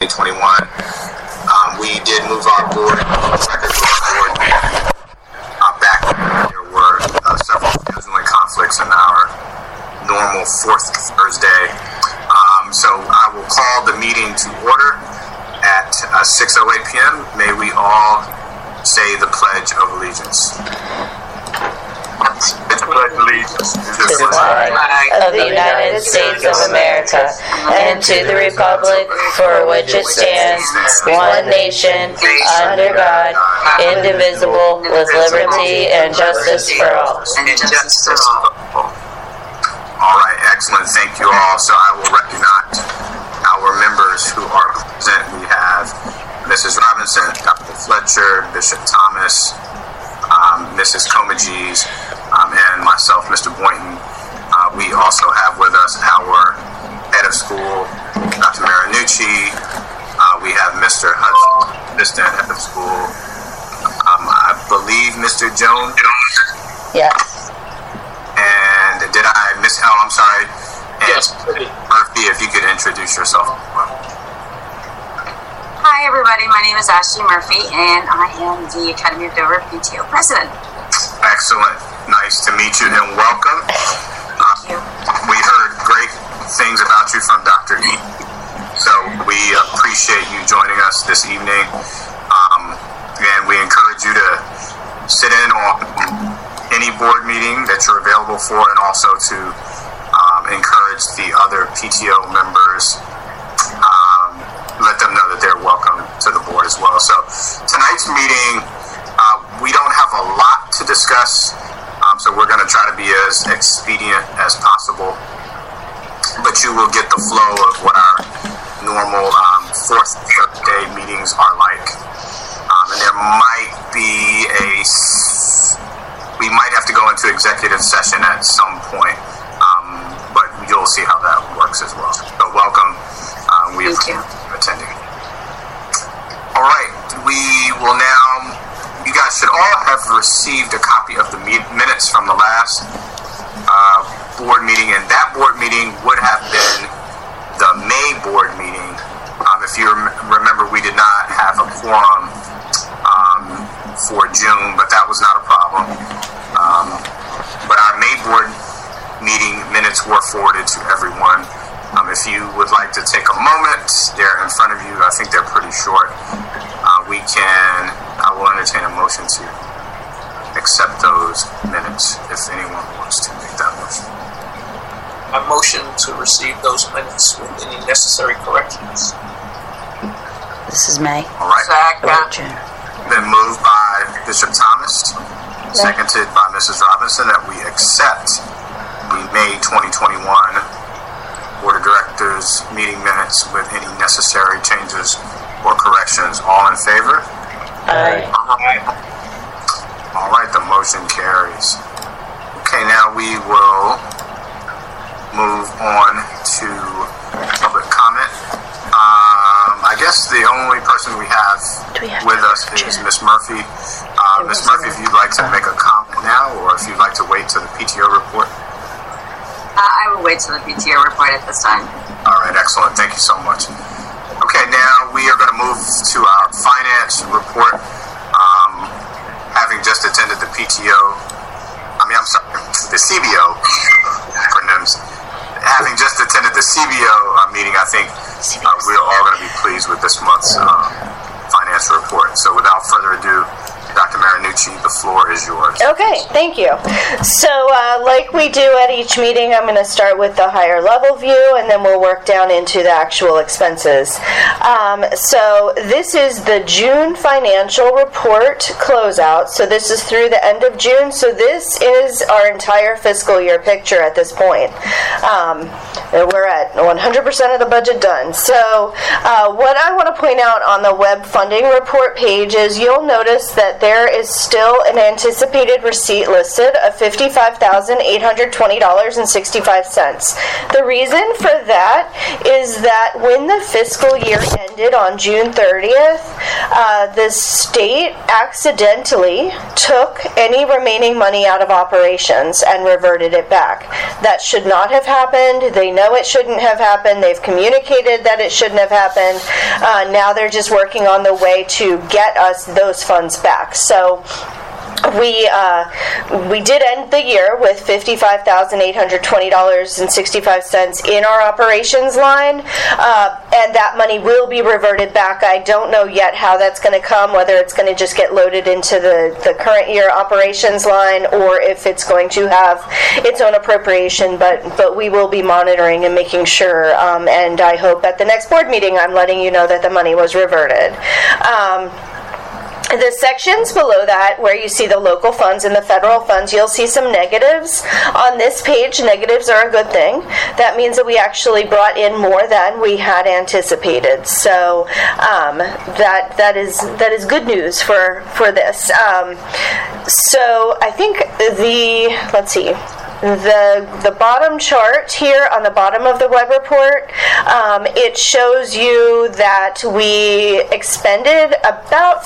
2021. We did move our board back. There were several scheduling conflicts in our normal fourth Thursday. So I will call the meeting to order at 6:08 p.m. May we all say the Pledge of Allegiance. I pledge allegiance to the flag of the United States of America and to the republic for which it stands, one nation, under God, indivisible, with liberty and justice for all. All right, excellent. Thank you all. So I will recognize our members who are present. We have Mrs. Robinson, Dr. Fletcher, Bishop Thomas, Mrs. Comagese, and myself, Mr. Boynton. We also have with us our head of school, Dr. Marinucci. We have Mr. Hudson, assistant head of school. I believe Mr. Jones. Yes. And did I miss? Oh, I'm sorry. And Yes. Murphy, if you could introduce yourself. Hi everybody, my name is Ashley Murphy and I am the Academy of Dover PTO President. Excellent. Nice to meet you and welcome. Thank you. We heard great things about you from Dr. E. So we appreciate you joining us this evening. And we encourage you to sit in on any board meeting that you're available for, and also to encourage the other PTO members. Let them know that they're welcome to the board as well. So tonight's meeting, we don't have a lot to discuss, so we're going to try to be as expedient as possible. But you will get the flow of what our normal fourth Thursday meetings are like. And there might be we might have to go into executive session at some point, but you'll see how that works as well. So welcome. We appreciate you attending. All right, we will now, you guys should all have received a copy of the minutes from the last board meeting, and that board meeting would have been the May board meeting. If you remember, we did not have a quorum for June, but that was not a problem. But our May board meeting minutes were forwarded to everyone. If you would like to take a moment, they're in front of you. I think they're pretty short. I will entertain a motion to accept those minutes if anyone wants to make that motion. I motion to receive those minutes with any necessary corrections. This is May. All right. Second. Been moved by Bishop Thomas, seconded by Mrs. Robinson, that we accept the May 2021 Board of Directors meeting minutes with any necessary changes or corrections. All in favor? Aye. All right, the motion carries. Okay, now we will move on to public comment. I guess the only person we have with us is Ms. Murphy. Ms. Murphy, if you'd like to make a comment now, or if you'd like to wait till the PTO report. I will wait till the PTO report at this time. All right, excellent. Thank you so much. Okay, now we are going to move to our finance report. Having just attended the the CBO acronyms. Having just attended the CBO meeting, I think we're all going to be pleased with this month's finance report. So without further ado, Dr. Marinucci, the floor is yours. Okay, thank you. So like we do at each meeting, I'm going to start with the higher level view, and then we'll work down into the actual expenses. So this is the June financial report closeout. So this is through the end of June. So this is our entire fiscal year picture at this point. We're at 100% of the budget done. So what I want to point out on the web funding report page is you'll notice that there is still an anticipated receipt listed of $55,820.65. The reason for that is that when the fiscal year ended on June 30th, the state accidentally took any remaining money out of operations and reverted it back. That should not have happened. They know it shouldn't have happened. They've communicated that it shouldn't have happened. Now they're just working on the way to get us those funds back. So we did end the year with $55,820.65 in our operations line, and that money will be reverted back. I don't know yet how that's going to come, whether it's going to just get loaded into the current year operations line or if it's going to have its own appropriation, but we will be monitoring and making sure, and I hope at the next board meeting I'm letting you know that the money was reverted. The sections below that, where you see the local funds and the federal funds, you'll see some negatives. On this page, negatives are a good thing. That means that we actually brought in more than we had anticipated. So that is good news for this. So I think let's see. The bottom chart here on the bottom of the web report, it shows you that we expended about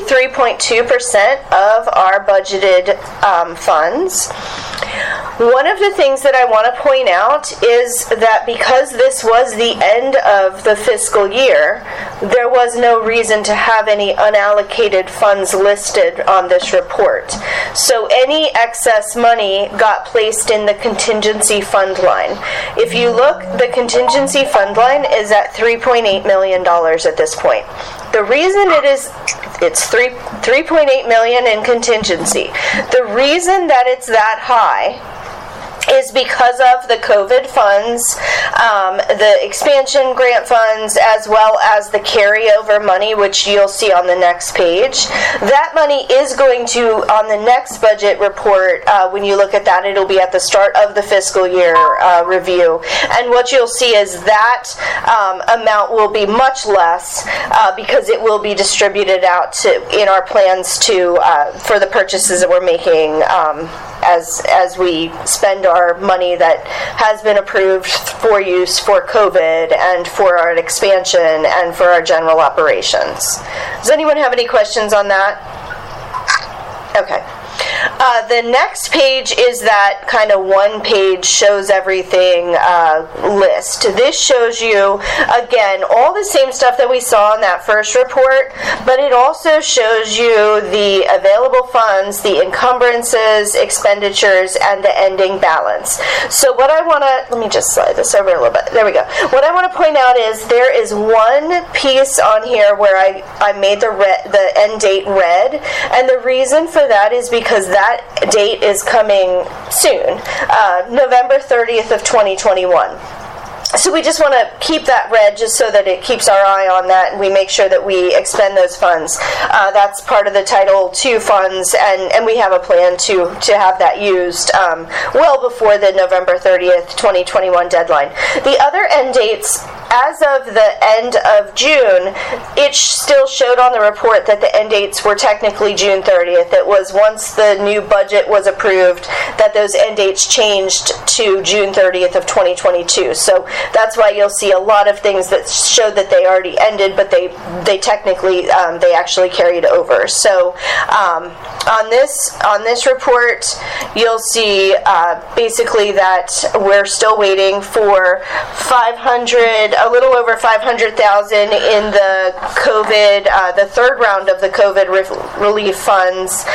53.2% of our budgeted funds. One of the things that I want to point out is that because this was the end of the fiscal year, there was no reason to have any unallocated funds listed on this report. So any excess money got placed in the contingency fund line. If you look, the contingency fund line is at $3.8 million at this point. The reason it's $3.8 million in contingency. The reason that it's that high is because of the COVID funds, the expansion grant funds, as well as the carryover money, which you'll see on the next page. That money is going to, on the next budget report, when you look at that, it'll be at the start of the fiscal year review. And what you'll see is that amount will be much less because it will be distributed out in our plans for the purchases that we're making as we spend our money that has been approved for use for COVID and for our expansion and for our general operations. Does anyone have any questions on that? Okay. The next page is that kind of one page shows everything list. This shows you, again, all the same stuff that we saw in that first report, but it also shows you the available funds, the encumbrances, expenditures, and the ending balance. So what I want to, let me just slide this over a little bit. There we go. What I want to point out is there is one piece on here where I made the end date red, and the reason for that is because that date is coming soon, November 30th of 2021. So we just want to keep that red just so that it keeps our eye on that and we make sure that we expend those funds. That's part of the Title II funds, and we have a plan to have that used well before the November 30th, 2021 deadline. The other end dates, as of the end of June, it still showed on the report that the end dates were technically June 30th. It was once the new budget was approved that those end dates changed to June 30th of 2022. So that's why you'll see a lot of things that show that they already ended, but they technically they actually carried over. So on this report, you'll see basically that we're still waiting for a little over 500,000 in the COVID, the third round of the COVID relief funds.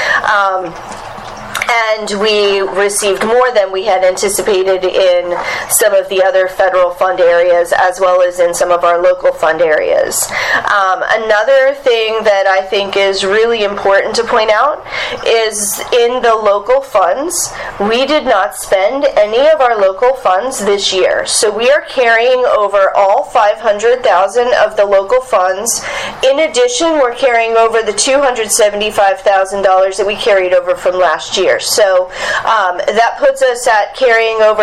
And we received more than we had anticipated in some of the other federal fund areas as well as in some of our local fund areas. Another thing that I think is really important to point out is in the local funds, we did not spend any of our local funds this year. So we are carrying over all 500,000 of the local funds. In addition, we're carrying over the $275,000 that we carried over from last year. So that puts us at carrying over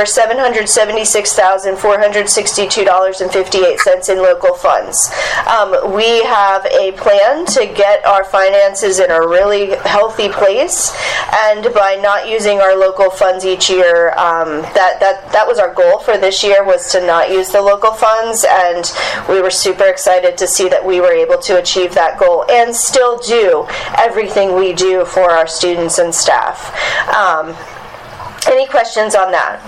$776,462.58 in local funds. We have a plan to get our finances in a really healthy place, and by not using our local funds each year, that was our goal for this year, was to not use the local funds, and we were super excited to see that we were able to achieve that goal and still do everything we do for our students and staff. Any questions on that?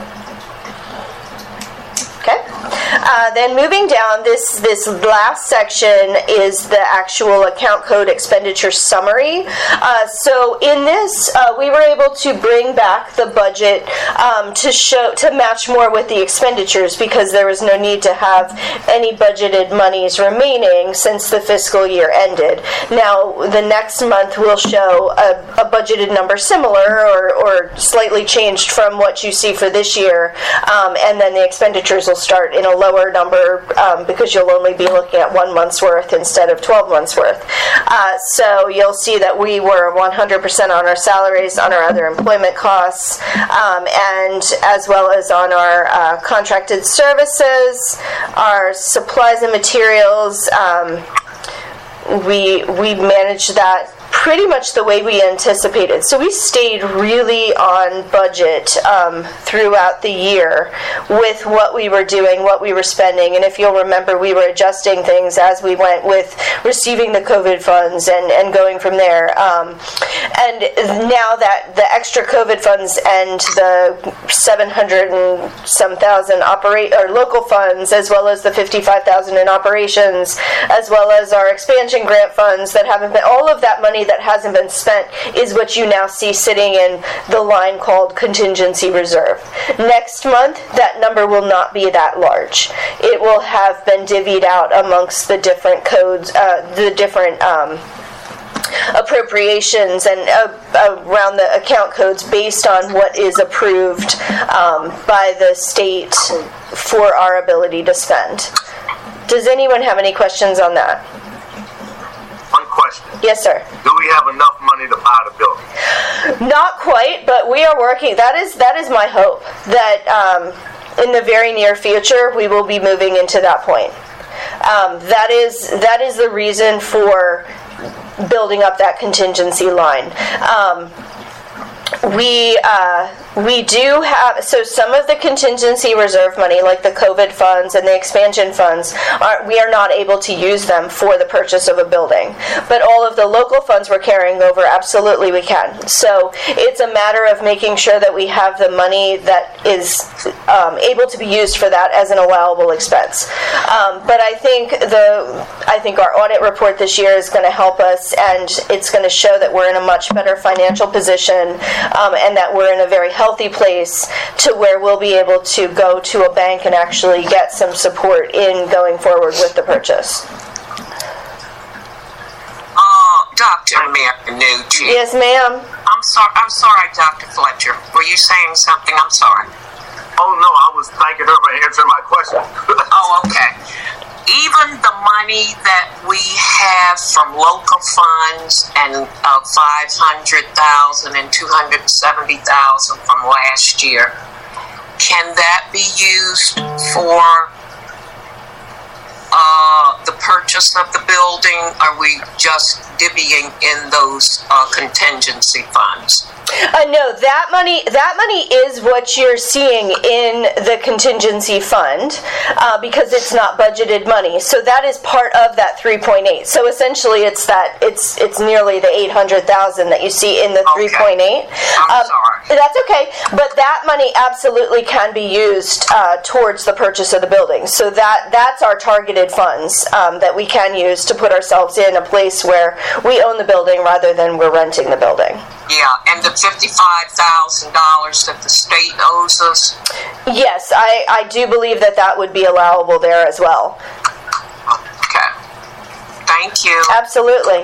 Okay. Then moving down, this last section is the actual account code expenditure summary. So in this, we were able to bring back the budget to match more with the expenditures, because there was no need to have any budgeted monies remaining since the fiscal year ended. Now, the next month will show a budgeted number similar or slightly changed from what you see for this year, and then the expenditures will start in a lower number because you'll only be looking at 1 month's worth instead of 12 months worth. So you'll see that we were 100% on our salaries, on our other employment costs, and as well as on our contracted services, our supplies and materials. We managed that pretty much the way we anticipated. So we stayed really on budget throughout the year with what we were doing, what we were spending. And if you'll remember, we were adjusting things as we went with receiving the COVID funds and going from there. And now that the extra COVID funds and the 700 and some thousand local funds, as well as the 55,000 in operations, as well as our expansion grant funds that haven't been, all of that money that hasn't been spent is what you now see sitting in the line called contingency reserve. Next month, that number will not be that large. It will have been divvied out amongst the different codes, the different appropriations and around the account codes based on what is approved by the state for our ability to spend. Does anyone have any questions on that? One question. Yes, sir. Do we have enough money to buy the building? Not quite, but we are working. That is my hope, that in the very near future we will be moving into that point. That is the reason for building up that contingency line. We do have, so some of the contingency reserve money, like the COVID funds and the expansion funds, we are not able to use them for the purchase of a building. But all of the local funds we're carrying over, absolutely we can. So it's a matter of making sure that we have the money that is able to be used for that as an allowable expense. But I think our audit report this year is going to help us, and it's going to show that we're in a much better financial position, and that we're in a very healthy place to where we'll be able to go to a bank and actually get some support in going forward with the purchase. Dr. Marinucci. Yes, ma'am. I'm sorry, Dr. Fletcher. Were you saying something? I'm sorry. Oh, no, I was thanking her for answering my question. Oh, okay. Even the money that we have from local funds and $500,000 and $270,000 from last year, can that be used for the purchase of the building? Are we just divvying in those contingency funds? No, that money is what you're seeing in the contingency fund because it's not budgeted money. So that is part of that 3.8. So essentially, it's nearly the 800,000 that you see in the 3.8. I'm sorry. That's okay, but that money absolutely can be used towards the purchase of the building. So that's our targeted funds that we can use to put ourselves in a place where we own the building rather than we're renting the building. Yeah, and the $55,000 that the state owes us? Yes, I do believe that would be allowable there as well. Okay. Thank you. Absolutely.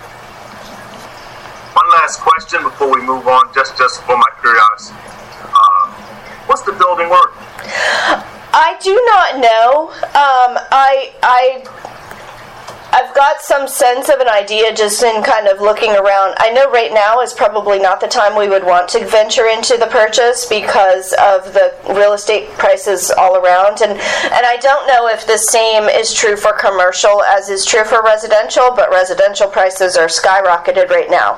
One last question before we move on, just for my curiosity. What's the building worth? I do not know. I've I've got some sense of an idea just in kind of looking around. I know right now is probably not the time we would want to venture into the purchase because of the real estate prices all around. And I don't know if the same is true for commercial as is true for residential, but residential prices are skyrocketed right now.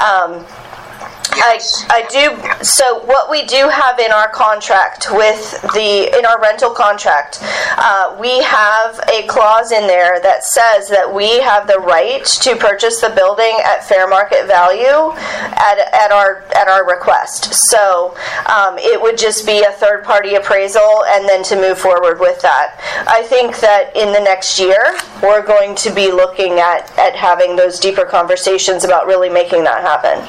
I do. So what we do have in our contract in our rental contract, we have a clause in there that says that we have the right to purchase the building at fair market value at our request. So it would just be a third party appraisal and then to move forward with that. I think that in the next year we're going to be looking at having those deeper conversations about really making that happen.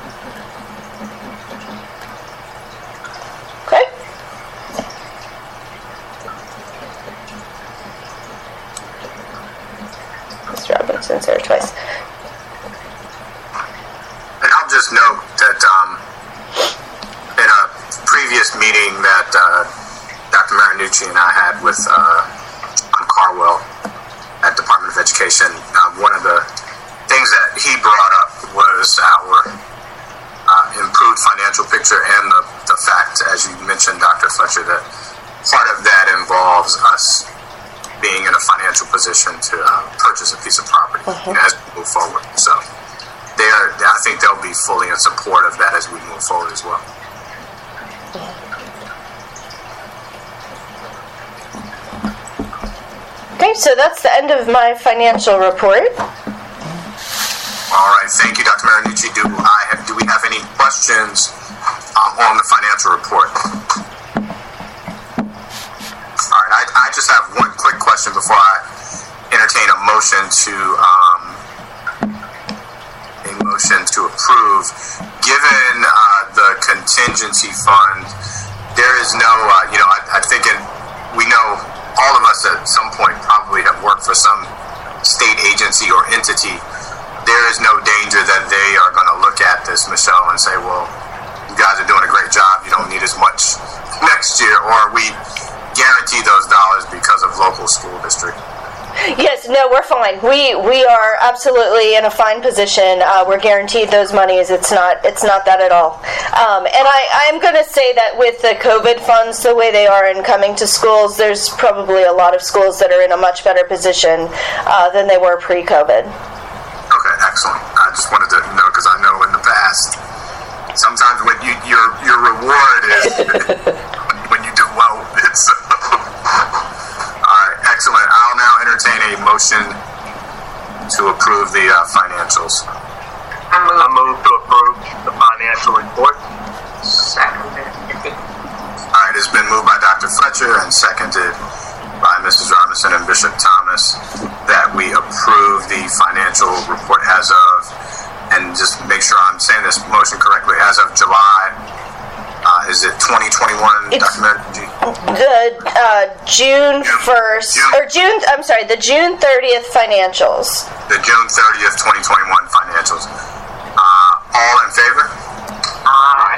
Okay. Mr. Robinson's there twice. And I'll just note that in a previous meeting that Dr. Marinucci and I had with on Carwell at Department of Education, one of the things that he brought up was our improved financial picture and the fact, as you mentioned, Dr. Fletcher, that part of that involves us being in a financial position to purchase a piece of property as we move forward. So I think they'll be fully in support of that as we move forward as well. Okay, so that's the end of my financial report. All right, thank you, Dr. Marinucci. Do we have any questions on the financial report? All right, I just have one quick question before I entertain a motion to approve. Given the contingency fund, there is no, I think we know all of us at some point probably have worked for some state agency or entity. There is no danger that they are going to look at this, Michelle, and say, well, you guys are doing a great job. You don't need as much next year, or we guarantee those dollars because of local school district. Yes, no, we're fine. We are absolutely in a fine position. We're guaranteed those monies. It's not that at all. And I'm going to say that with the COVID funds, the way they are in coming to schools, there's probably a lot of schools that are in a much better position than they were pre-COVID. Okay, excellent. I just wanted to know because I know in the past, sometimes when your reward is when you do well. It's all right, excellent. I'll now entertain a motion to approve the financials. I move to approve the financial report. Seconded. All right, it's been moved by Dr. Fletcher and seconded by Mrs. Robinson and Bishop Thomas that we approve the financial report as of, and just make sure I'm saying this motion correctly, as of July, is it 2021, Dr. Marinucci? The June 1st, or June, I'm sorry, the June 30th financials. The June 30th, 2021 financials. All in favor? Aye.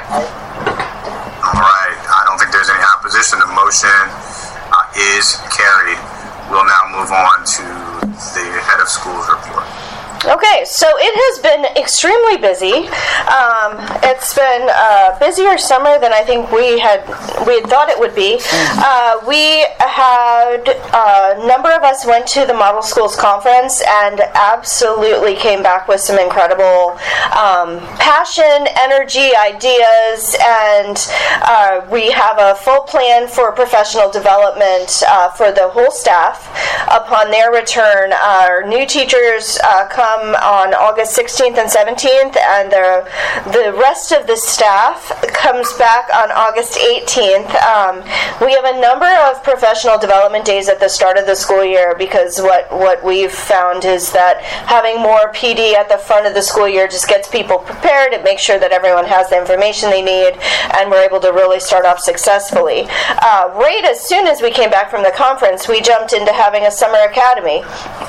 All right, I don't think there's any opposition. The motion is carried. We'll now move on to the head of schools report. Okay, so it has been extremely busy. It's been a busier summer than I think we had thought it would be. We had a number of us went to the Model Schools Conference and absolutely came back with some incredible passion, energy, ideas, and we have a full plan for professional development for the whole staff. Upon their return, our new teachers come on August 16th and 17th, and the rest of the staff comes back on August 18th. We have a number of professional development days at the start of the school year because what we've found is that having more PD at the front of the school year just gets people prepared. It makes sure that everyone has the information they need, and we're able to really start off successfully. Right as soon as we came back from the conference, we jumped into having a summer academy.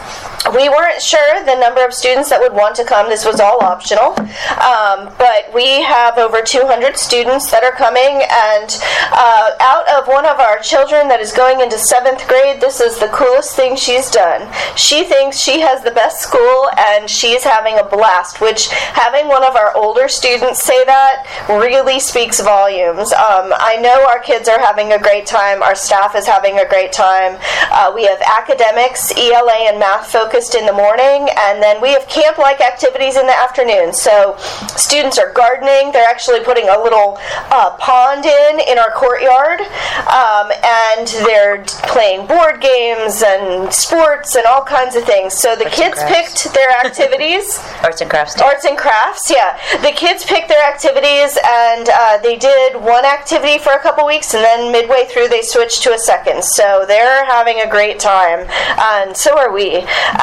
We weren't sure the number of students that would want to come. This was all optional. But we have over 200 students that are coming, and out of one of our children that is going into 7th grade, this is the coolest thing she's done. She thinks she has the best school, and she's having a blast, which having one of our older students say that really speaks volumes. I know our kids are having a great time. Our staff is having a great time. We have academics, ELA, and math focused in the morning, and then we have camp-like activities in the afternoon. So students are gardening. They're actually putting a little pond in our courtyard, and they're playing board games and sports and all kinds of things. So the kids picked their activities. Arts and crafts. Arts and crafts, yeah. The kids picked their activities, and they did one activity for a couple weeks, and then midway through they switched to a second. So they're having a great time, and so are we.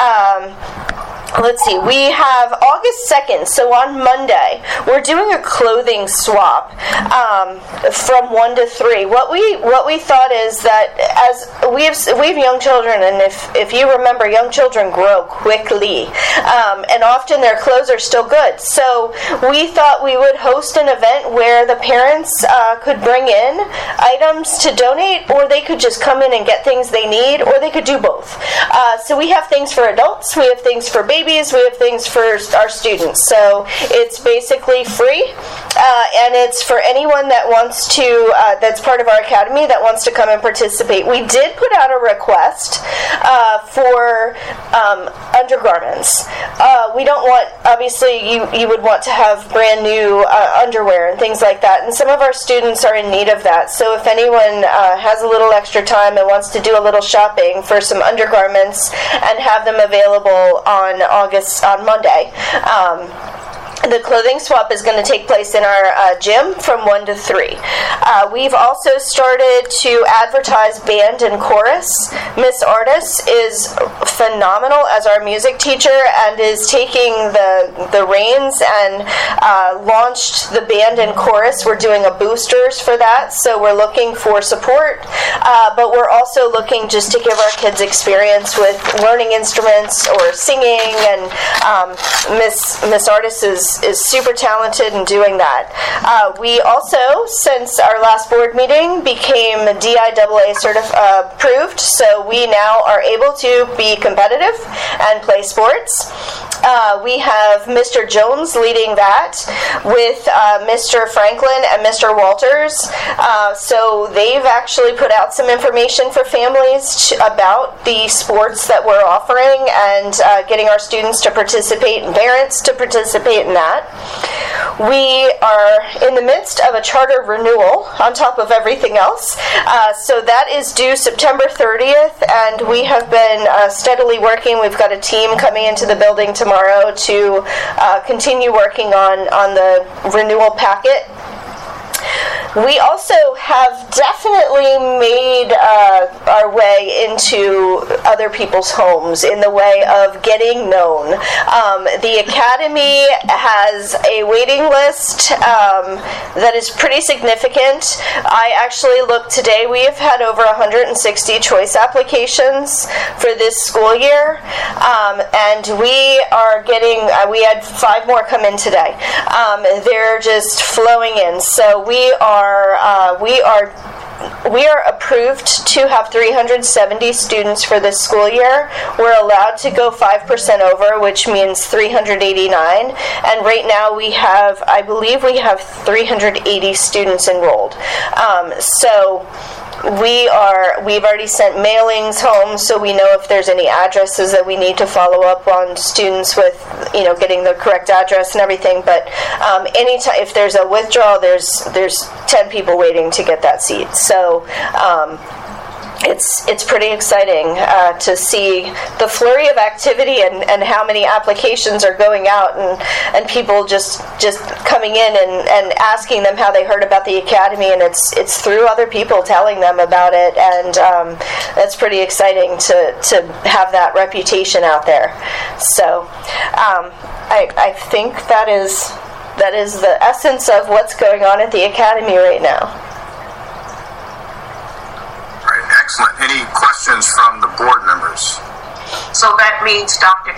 Let's see, we have August 2nd, so on Monday, we're doing a clothing swap from 1 to 3. What we thought is that as we have young children, and if you remember, young children grow quickly, and often their clothes are still good. So we thought we would host an event where the parents could bring in items to donate, or they could just come in and get things they need, or they could do both. So we have things for adults, we have things for babies, we have things for our students. So it's basically free, and it's for anyone that wants to, that's part of our academy, that wants to come and participate. We did put out a request for undergarments. We don't want, obviously, you would want to have brand new underwear and things like that, and some of our students are in need of that. So if anyone has a little extra time and wants to do a little shopping for some undergarments and have them available on Monday. The clothing swap is going to take place in our gym from 1 to 3. We've also started to advertise band and chorus. Miss Artis is phenomenal as our music teacher and is taking the reins and launched the band and chorus. We're doing a boosters for that, so we're looking for support, but we're also looking just to give our kids experience with learning instruments or singing, and Miss Artis is super talented in doing that. We also, since our last board meeting, became DIAA approved, so we now are able to be competitive and play sports. We have Mr. Jones leading that with Mr. Franklin and Mr. Walters. So they've actually put out some information for families about the sports that we're offering, and getting our students to participate and parents to participate in that. We are in the midst of a charter renewal on top of everything else. So that is due September 30th, and we have been steadily working. We've got a team coming into the building tomorrow to continue working on the renewal packet. We also have definitely made our way into other people's homes in the way of getting known. The Academy has a waiting list that is pretty significant. I actually looked today. We have had over 160 choice applications for this school year, and we are getting, we had 5 more come in today. They're just flowing in. So we are approved to have 370 students for this school year. We're allowed to go 5% over, which means 389. And right now I believe we have 380 students enrolled. So we've already sent mailings home, so we know if there's any addresses that we need to follow up on students with, getting the correct address and everything. But anytime if there's a withdrawal, there's 10 people waiting to get that seat. So it's pretty exciting to see the flurry of activity and how many applications are going out, and people just coming in and asking them how they heard about the Academy, and it's through other people telling them about it, and that's pretty exciting to have that reputation out there. So I think that is the essence of what's going on at the Academy right now. Excellent. Any questions from the board members? So that means, Dr.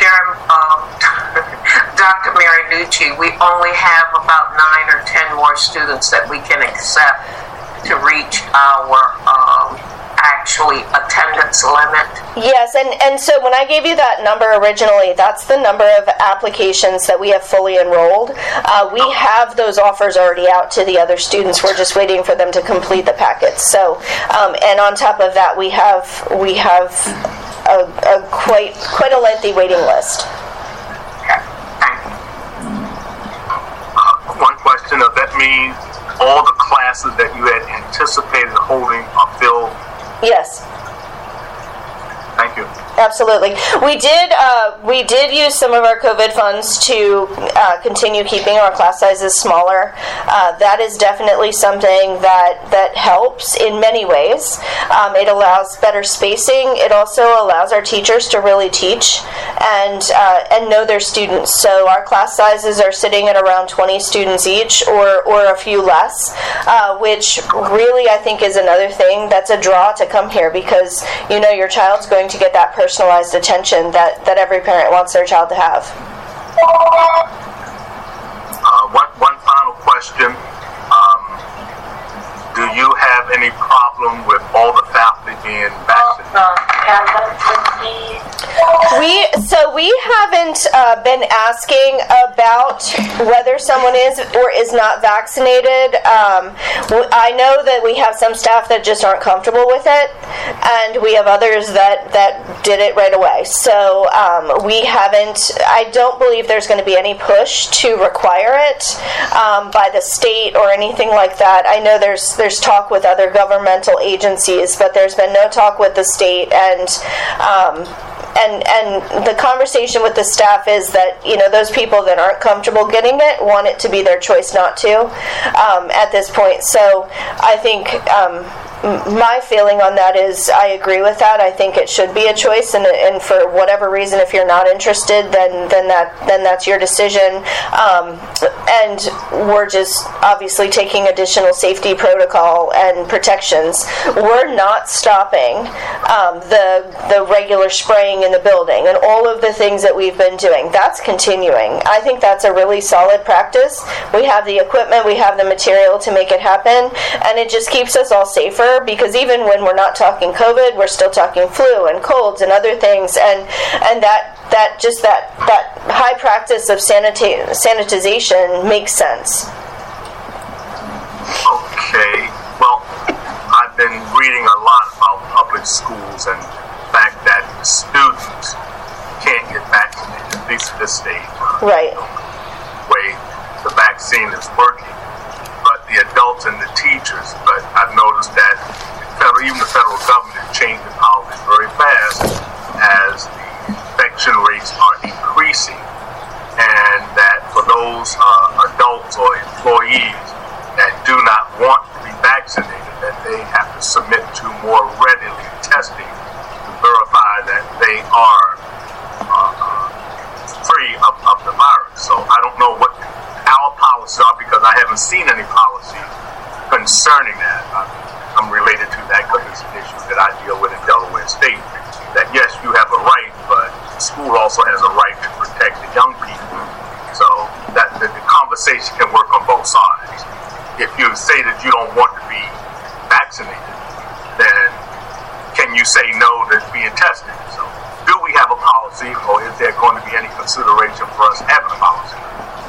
Dr. Marinucci, we only have about 9 or 10 more students that we can accept to reach our actually attendance limit. Yes, and so when I gave you that number originally, that's the number of applications that we have fully enrolled. We have those offers already out to the other students. We're just waiting for them to complete the packets. So, and on top of that, we have a quite a lengthy waiting list. Okay, thank you. One question: does that mean all the classes that you had anticipated holding are filled? Yes. Thank you. Absolutely. We did use some of our COVID funds to continue keeping our class sizes smaller. That is definitely something that helps in many ways. It allows better spacing. It also allows our teachers to really teach and know their students. So our class sizes are sitting at around 20 students each, or a few less, which really I think is another thing that's a draw to come here, because your child's going to get that personalized attention that every parent wants their child to have. One final question. Do you have any problem with all the faculty being vaccinated? We haven't been asking about whether someone is or is not vaccinated. I know that we have some staff that just aren't comfortable with it, and we have others that did it right away. So we haven't. I don't believe there's going to be any push to require it by the state or anything like that. I know there's talk with other governmental agencies, but there's been no talk with the state, and the conversation with the staff is that those people that aren't comfortable getting it want it to be their choice not to at this point. So I think my feeling on that is I agree with that. I think it should be a choice, and for whatever reason, if you're not interested, then that's your decision. And we're just obviously taking additional safety protocol and protections. We're not stopping the regular spraying in the building and all of the things that we've been doing. That's continuing. I think that's a really solid practice. We have the equipment, we have the material to make it happen, and it just keeps us all safer, because even when we're not talking COVID, we're still talking flu and colds and other things, and that high practice of sanitization makes sense. Okay. Well, I've been reading a lot about public schools and the fact that the students can't get vaccinated, at least at this stage. Right. The way the vaccine is working. But the adults and the teachers, but I've noticed that even the federal government is changing policies very fast as the infection rates are increasing, and that for those adults or employees that do not want to be vaccinated, that they have to submit to more readily testing to verify that they are free of the virus. So I don't know what our policies are, because I haven't seen any policies concerning that. I'm related to that because it's an issue that I deal with in Delaware State, that yes, you have a right, but the school also has a right to protect the young people. So that the conversation can work on both sides. If you say that you don't want to be vaccinated, then can you say no to being tested? So do we have a policy, or is there going to be any consideration for us having a policy?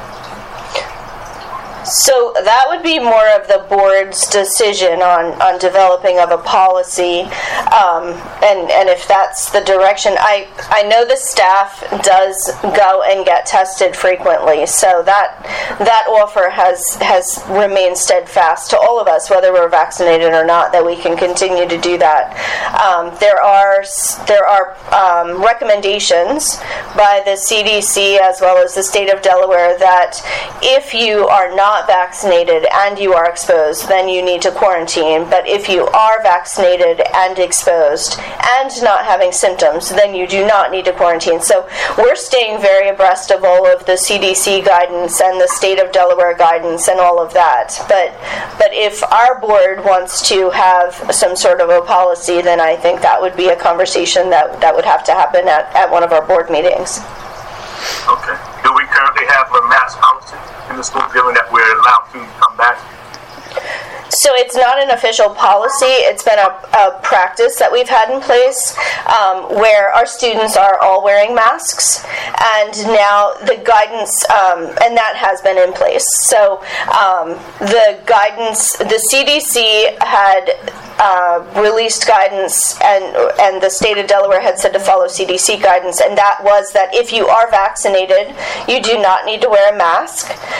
So that would be more of the board's decision on developing of a policy, and if that's the direction. I know the staff does go and get tested frequently, so that offer has remained steadfast to all of us, whether we're vaccinated or not, that we can continue to do that. There are recommendations by the CDC as well as the state of Delaware that if you are not not vaccinated and you are exposed, then you need to quarantine. But if you are vaccinated and exposed and not having symptoms, then you do not need to quarantine. So we're staying very abreast of all of the CDC guidance and the state of Delaware guidance and all of that. But if our board wants to have some sort of a policy, then I think that would be a conversation that would have to happen at one of our board meetings. Okay. Do we currently have a mask policy in the school, given that we're allowed to come back? So it's not an official policy. It's been a practice that we've had in place where our students are all wearing masks, and now the guidance, and that has been in place. So the guidance, the CDC had released guidance, and the state of Delaware had said to follow CDC guidance, and that was that if you are vaccinated, you do not need to wear a mask.